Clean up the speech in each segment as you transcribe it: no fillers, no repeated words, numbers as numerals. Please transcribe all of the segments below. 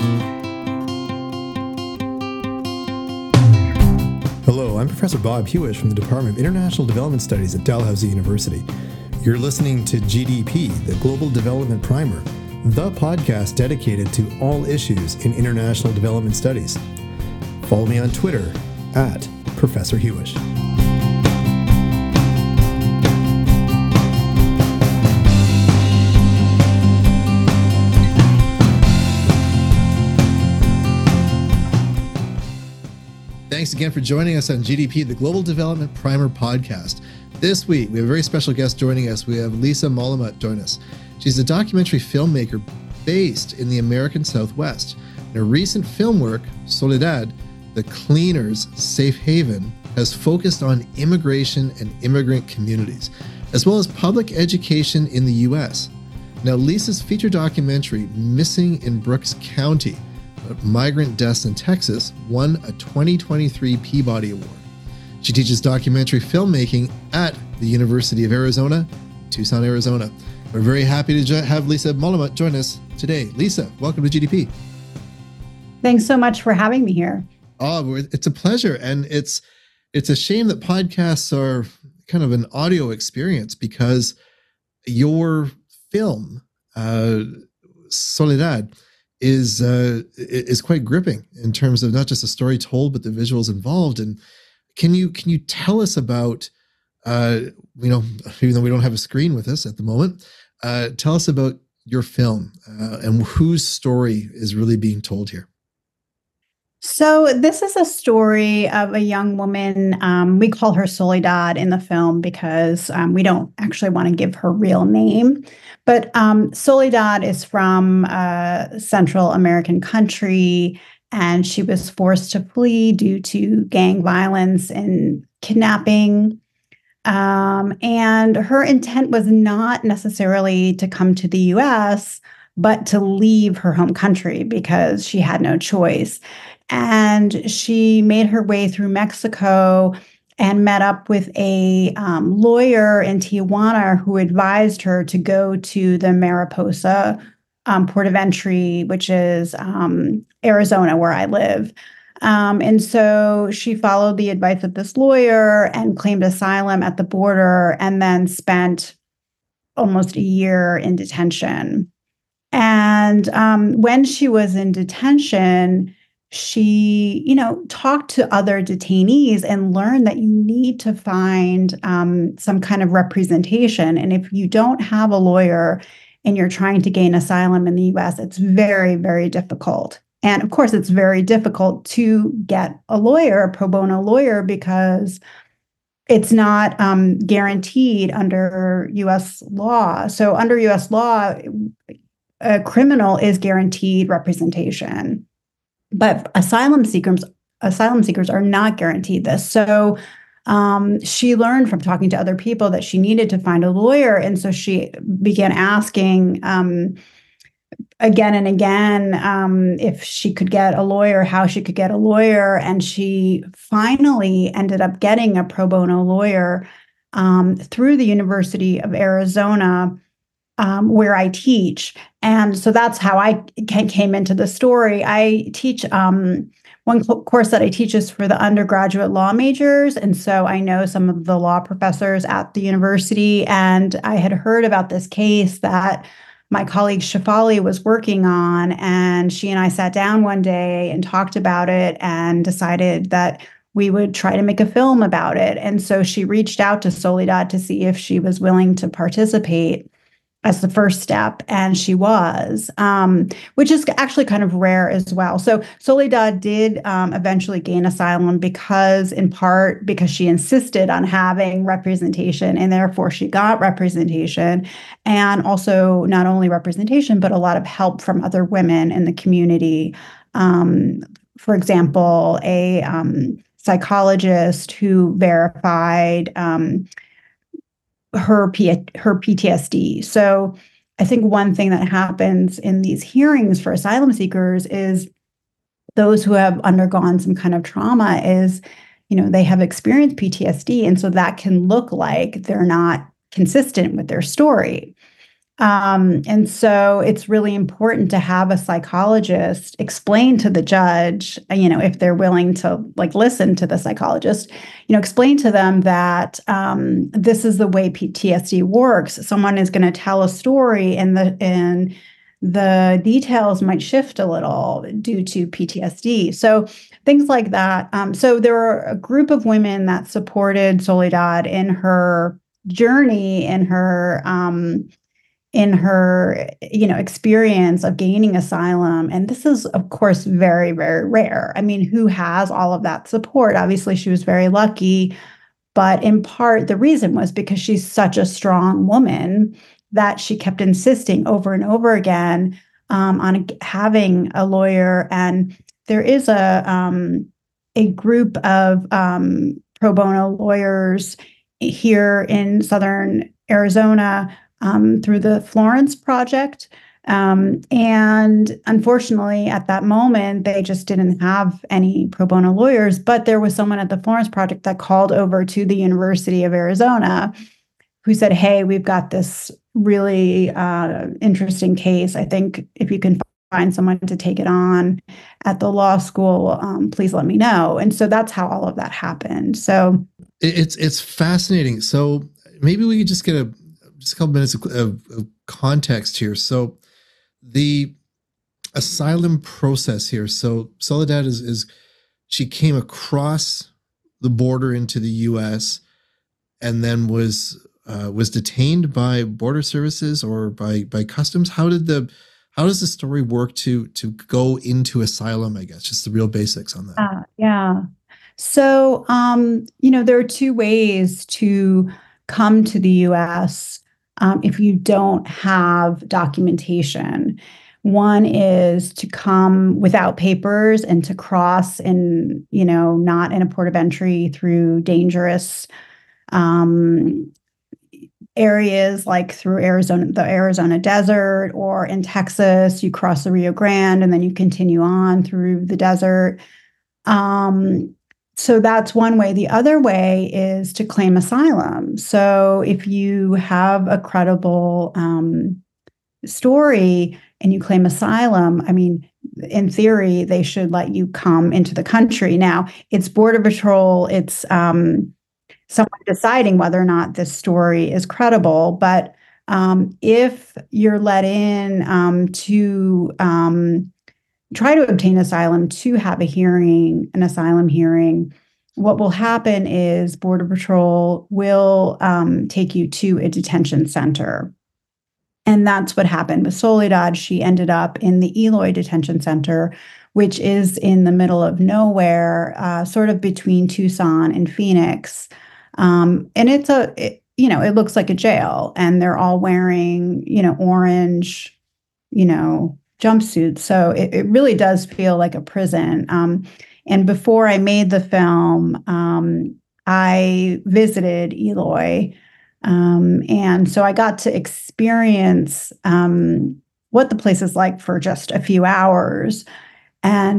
Hello, I'm Professor Bob Hewish from the Department of International Development Studies at Dalhousie University. You're listening to GDP, the Global Development Primer, the podcast dedicated to all issues in international development studies. Follow me on Twitter at Professor Hewish. Thanks again for joining us on GDP, the Global Development Primer podcast. This week, we have a very special guest joining us. We have Lisa Molomet join us. She's a documentary filmmaker based in the American Southwest. In her recent film work, Soledad, The Cleaner's Safe Haven, has focused on immigration and immigrant communities, as well as public education in the U.S. Now, Lisa's feature documentary, Missing in Brooks County, Migrant Deaths in Texas, won a 2023 Peabody Award. She teaches documentary filmmaking at the University of Arizona, Tucson, Arizona. We're very happy to have Lisa Molomet join us today. Lisa, welcome to GDP. Thanks so much for having me here. Oh, it's a pleasure. And it's a shame that podcasts are kind of an audio experience because your film, Soledad, is quite gripping in terms of not just the story told, but the visuals involved. And can you tell us about, even though we don't have a screen with us at the moment, tell us about your film and whose story is really being told here? So this is a story of a young woman. We call her Soledad in the film because we don't actually want to give her real name. But Soledad is from a Central American country, and she was forced to flee due to gang violence and kidnapping. And her intent was not necessarily to come to the U.S., but to leave her home country because she had no choice. And she made her way through Mexico and met up with a lawyer in Tijuana who advised her to go to the Mariposa port of entry, which is Arizona, where I live. And so she followed the advice of this lawyer and claimed asylum at the border and then spent almost a year in detention. And when she was in detention, she, talked to other detainees and learned that you need to find some kind of representation. And if you don't have a lawyer and you're trying to gain asylum in the U.S., it's very, very difficult. And of course, it's very difficult to get a lawyer, a pro bono lawyer, because it's not guaranteed under U.S. law. So under U.S. law, a criminal is guaranteed representation. But asylum seekers are not guaranteed this. So she learned from talking to other people that she needed to find a lawyer. And so she began asking again and again if she could get a lawyer, how she could get a lawyer. And she finally ended up getting a pro bono lawyer through the University of Arizona, where I teach. And so that's how I came into the story. I teach, one course that I teach is for the undergraduate law majors. And so I know some of the law professors at the university. And I had heard about this case that my colleague Shafali was working on. And she and I sat down one day and talked about it and decided that we would try to make a film about it. And so she reached out to Soledad to see if she was willing to participate as the first step, and she was, which is actually kind of rare as well. So Soledad did eventually gain asylum in part because she insisted on having representation, and therefore she got representation, and also not only representation, but a lot of help from other women in the community. For example, a psychologist who verified her PTSD. So I think one thing that happens in these hearings for asylum seekers is those who have undergone some kind of trauma is, they have experienced PTSD. And so that can look like they're not consistent with their story. And so it's really important to have a psychologist explain to the judge, if they're willing to like listen to the psychologist, explain to them that this is the way PTSD works. Someone is going to tell a story, and the details might shift a little due to PTSD. So things like that. So there were a group of women that supported Soledad in her journey, in her experience of gaining asylum. And this is, of course, very, very rare. I mean, who has all of that support? Obviously, she was very lucky, but in part, the reason was because she's such a strong woman that she kept insisting over and over again on having a lawyer. And there is a group of pro bono lawyers here in Southern Arizona through the Florence Project. And unfortunately, at that moment, they just didn't have any pro bono lawyers. But there was someone at the Florence Project that called over to the University of Arizona who said, hey, we've got this really interesting case. I think if you can find someone to take it on at the law school, please let me know. And so that's how all of that happened. So it's fascinating. So maybe we could just get just a couple minutes of context here. So the asylum process here. So Soledad is she came across the border into the U.S. and then was detained by border services or by customs. How does the story work to go into asylum? I guess just the real basics on that. Yeah. So there are two ways to come to the U.S. If you don't have documentation. One is to come without papers and to cross in, not in a port of entry through dangerous areas like through the Arizona desert, or in Texas, you cross the Rio Grande and then you continue on through the desert. So that's one way. The other way is to claim asylum. So if you have a credible story and you claim asylum, I mean, in theory, they should let you come into the country. Now, it's Border Patrol, it's someone deciding whether or not this story is credible. But if you're let in to try to obtain asylum, to have an asylum hearing, what will happen is Border Patrol will take you to a detention center. And that's what happened with Soledad. She ended up in the Eloy Detention Center, which is in the middle of nowhere, sort of between Tucson and Phoenix. And it looks like a jail, and they're all wearing, orange, jumpsuits. So it really does feel like a prison. And before I made the film, I visited Eloy. And so I got to experience what the place is like for just a few hours. And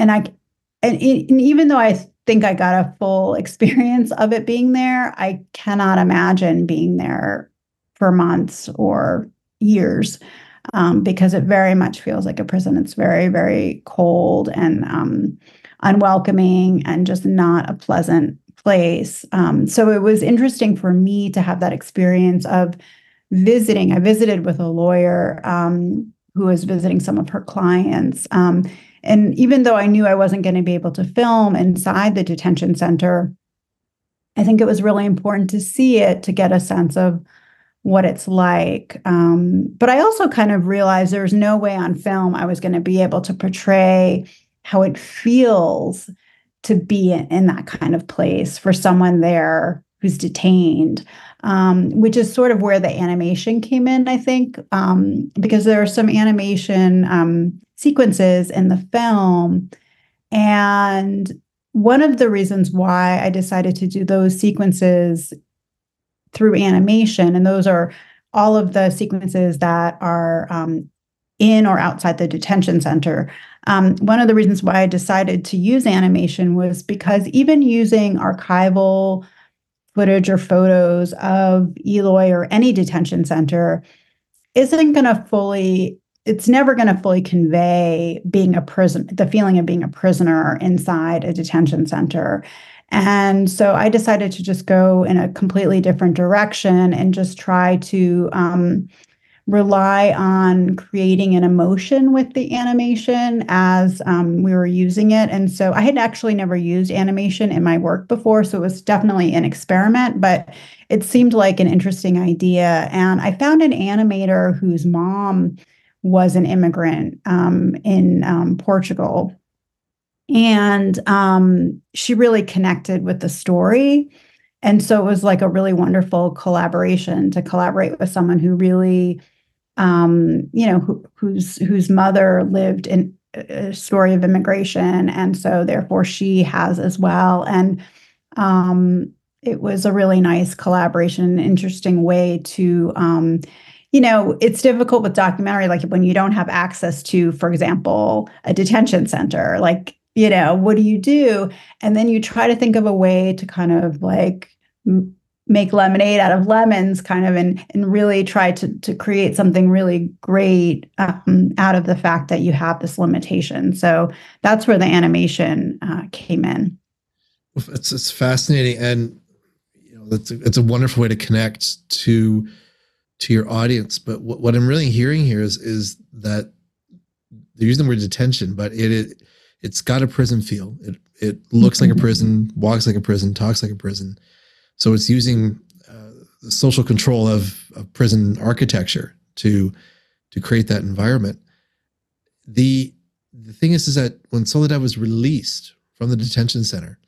even though I think I got a full experience of it being there, I cannot imagine being there for months or years, because it very much feels like a prison. It's very, very cold and unwelcoming and just not a pleasant place. So it was interesting for me to have that experience of visiting. I visited with a lawyer who was visiting some of her clients. And even though I knew I wasn't going to be able to film inside the detention center, I think it was really important to see it to get a sense of what it's like. But I also kind of realized there's no way on film I was going to be able to portray how it feels to be in that kind of place for someone there who's detained, which is sort of where the animation came in, I think, because there are some animation sequences in the film. And one of the reasons why I decided to do those sequences through animation, and those are all of the sequences that are in or outside the detention center. One of the reasons why I decided to use animation was because even using archival footage or photos of Eloy or any detention center, isn't going to fully, it's never going to fully convey being a prison, the feeling of being a prisoner inside a detention center. And so I decided to just go in a completely different direction and just try to rely on creating an emotion with the animation as we were using it. And so I had actually never used animation in my work before, so it was definitely an experiment, but it seemed like an interesting idea. And I found an animator whose mom was an immigrant in Portugal. And she really connected with the story. And so it was like a really wonderful collaboration to collaborate with someone who really whose mother lived in a story of immigration, and so therefore she has as well. And it was a really nice collaboration, an interesting way to, it's difficult with documentary, like when you don't have access to, for example, a detention center, like, what do you do? And then you try to think of a way to kind of like make lemonade out of lemons kind of, and really try to create something really great out of the fact that you have this limitation. So that's where the animation came in. It's fascinating. And it's a wonderful way to connect to your audience. But what I'm really hearing here is that they're using the word detention, but it's got a prison feel. It looks like a prison, walks like a prison, talks like a prison. So it's using the social control of prison architecture to create that environment. The thing is that when Soledad was released from the detention center,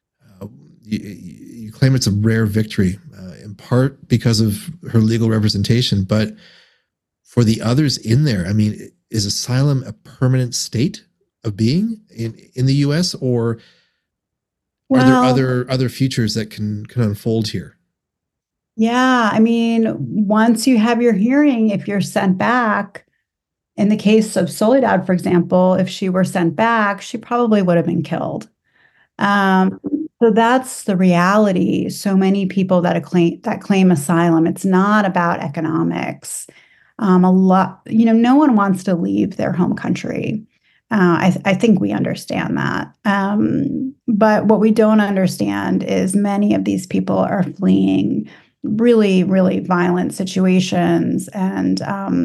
you claim it's a rare victory, in part because of her legal representation, but for the others in there, I mean, is asylum a permanent state of being in the U.S., or are there other futures that can unfold here? Yeah, I mean, once you have your hearing, if you're sent back, in the case of Soledad, for example, if she were sent back, she probably would have been killed. So that's the reality. So many people that claim asylum, it's not about economics. No one wants to leave their home country. I think we understand that. But what we don't understand is many of these people are fleeing really, really violent situations. And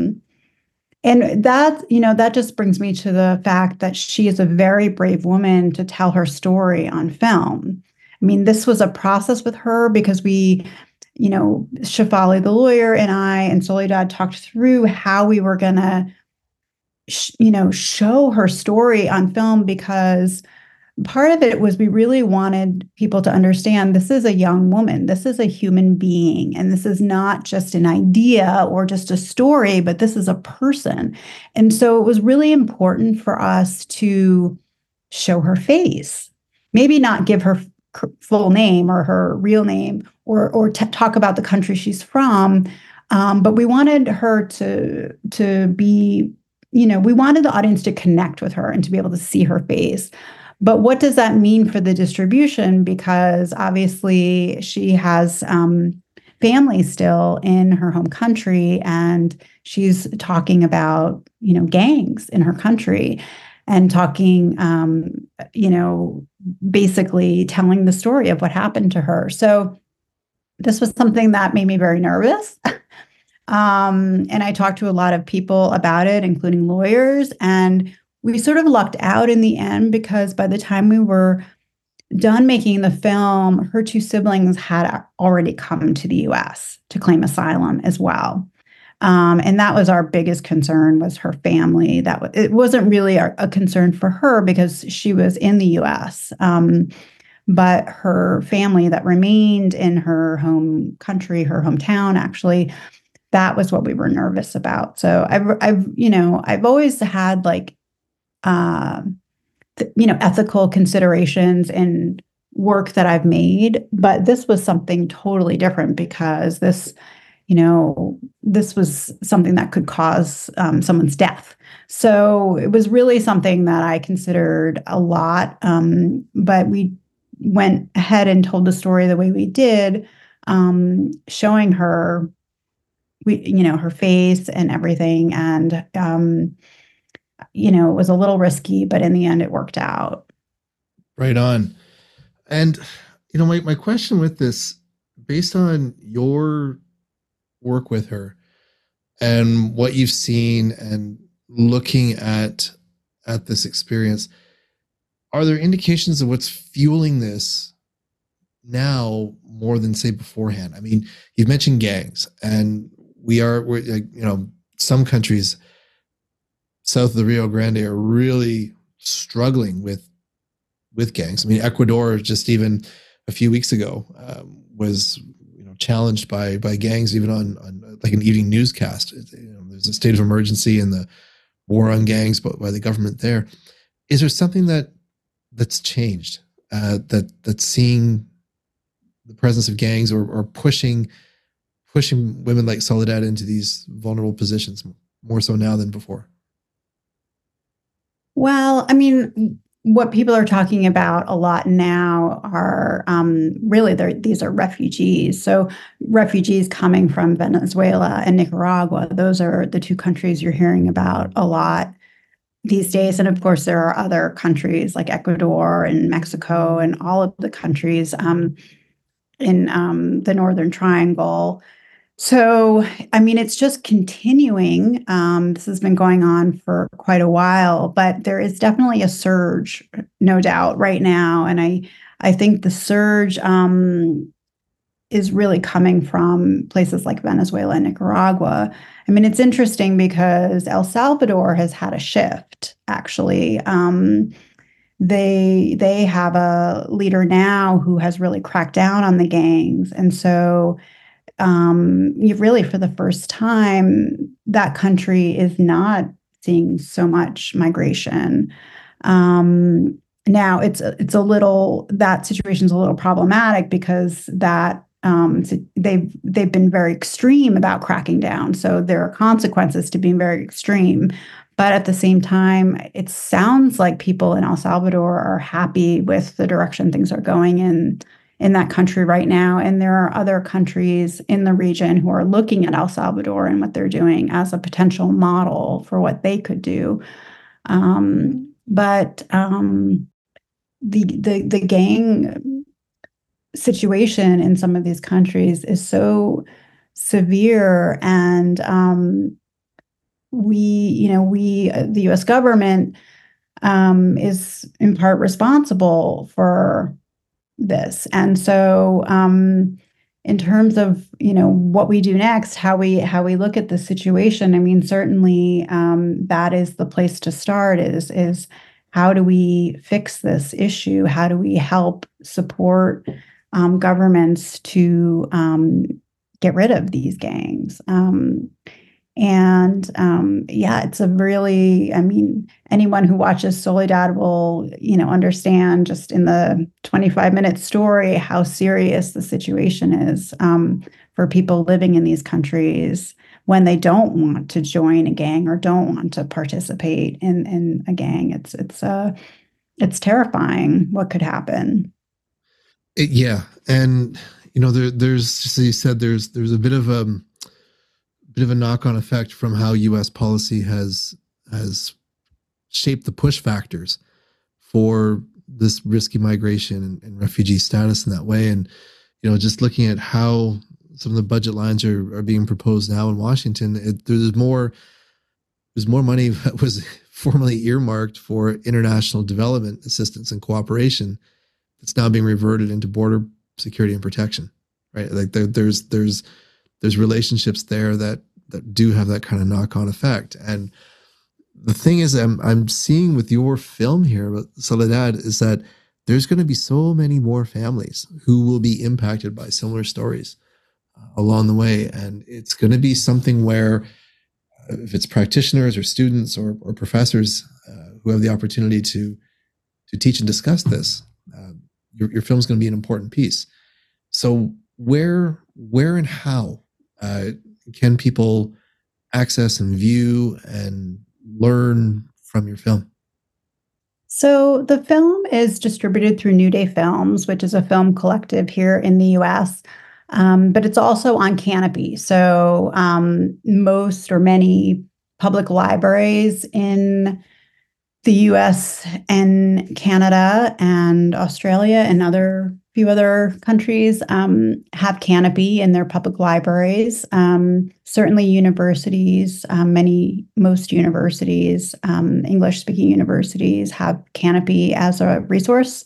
that just brings me to the fact that she is a very brave woman to tell her story on film. I mean, this was a process with her because we, Shefali, the lawyer, and I and Soledad talked through how we were going to show her story on film, because part of it was we really wanted people to understand this is a young woman, this is a human being, and this is not just an idea or just a story, but this is a person. And so it was really important for us to show her face, maybe not give her full name or her real name or talk about the country she's from, but we wanted her to be, we wanted the audience to connect with her and to be able to see her face. But what does that mean for the distribution? Because obviously she has family still in her home country, and she's talking about, gangs in her country, and talking, basically telling the story of what happened to her. So this was something that made me very nervous. And I talked to a lot of people about it, including lawyers, and we sort of lucked out in the end, because by the time we were done making the film, her two siblings had already come to the U.S. to claim asylum as well. And that was our biggest concern, was her family. It wasn't really a concern for her because she was in the U.S., but her family that remained in her home country, her hometown, actually, that was what we were nervous about. So I've always had ethical considerations in work that I've made, but this was something totally different, because this was something that could cause someone's death. So it was really something that I considered a lot, but we went ahead and told the story the way we did, showing her, her face and everything. And, it was a little risky, but in the end, it worked out. Right on. And, my question with this, based on your work with her and what you've seen and looking at this experience, are there indications of what's fueling this now more than say beforehand? I mean, you've mentioned gangs, and we're some countries south of the Rio Grande are really struggling with gangs. I mean, Ecuador just even a few weeks ago was challenged by gangs, even on like an evening newscast. There's a state of emergency and the war on gangs by the government there. Is there something that's changed that's seeing the presence of gangs or pushing women like Soledad into these vulnerable positions more so now than before? Well, I mean, what people are talking about a lot now are really these are refugees. So refugees coming from Venezuela and Nicaragua, those are the two countries you're hearing about a lot these days. And of course, there are other countries like Ecuador and Mexico and all of the countries in the Northern Triangle. So, I mean, it's just continuing. This has been going on for quite a while, but there is definitely a surge, no doubt, right now. And I think the surge is really coming from places like Venezuela and Nicaragua. I mean, it's interesting because El Salvador has had a shift, actually. They have a leader now who has really cracked down on the gangs. And so you've really, for the first time, that country is not seeing so much migration. Now it's a little, that situation's a little problematic because so they've been very extreme about cracking down. So there are consequences to being very extreme. But at the same time, it sounds like people in El Salvador are happy with the direction things are going in that country right now. And there are other countries in the region who are looking at El Salvador and what they're doing as a potential model for what they could do. But the gang situation in some of these countries is so severe, and the U.S. government is in part responsible for this. And so in terms of what we do next, how we look at the situation, I mean, certainly that is the place to start, is how do we fix this issue? How do we help support governments to get rid of these gangs? It's a really, I mean, anyone who watches Soledad will, understand just in the 25-minute story how serious the situation is for people living in these countries when they don't want to join a gang or don't want to participate in a gang. It's terrifying what could happen. Yeah, and there's just as you said, there's a bit of a knock-on effect from how U.S. policy has shaped the push factors for this risky migration and refugee status in that way. And just looking at how some of the budget lines are being proposed now in Washington, there's more money that was formerly earmarked for international development assistance and cooperation that's now being reverted into border security and protection. Right, like there's relationships there that do have that kind of knock-on effect. And the thing is, I'm seeing with your film here about Soledad is that there's going to be so many more families who will be impacted by similar stories along the way. And it's going to be something where if it's practitioners or students or professors who have the opportunity to teach and discuss this, your film is going to be an important piece. So where and how can people access and view and learn from your film? So the film is distributed through New Day Films, which is a film collective here in the U.S. But it's also on Canopy. So most or many public libraries in the US and Canada and Australia and few other countries have Canopy in their public libraries. Certainly universities, most universities, English-speaking universities have Canopy as a resource.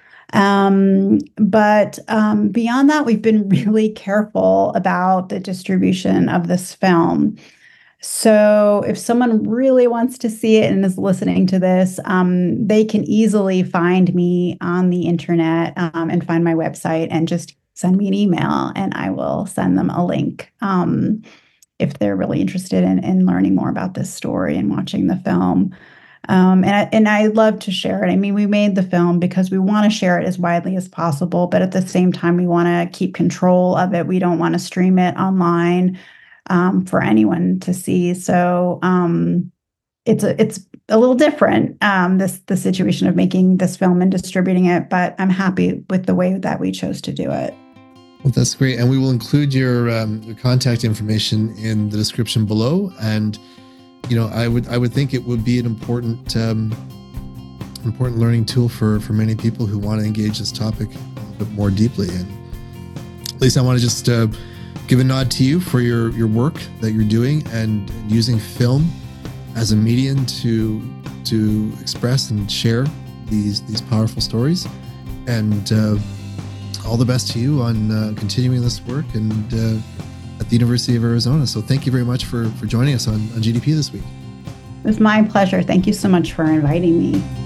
But beyond that, we've been really careful about the distribution of this film. So if someone really wants to see it and is listening to this, they can easily find me on the internet and find my website and just send me an email and I will send them a link if they're really interested in learning more about this story and watching the film. And I love to share it. I mean, we made the film because we want to share it as widely as possible, but at the same time, we want to keep control of it. We don't want to stream it online for anyone to see. So it's a little different, the situation of making this film and distributing it, but I'm happy with the way that we chose to do it. Well, that's great. And we will include your contact information in the description below. And I would think it would be an important learning tool for many people who want to engage this topic a bit more deeply. And Lisa, I want to just give a nod to you for your work that you're doing and using film as a medium to express and share these powerful stories. And all the best to you on continuing this work and at the University of Arizona. So thank you very much for joining us on GDP this week. It was my pleasure. Thank you so much for inviting me.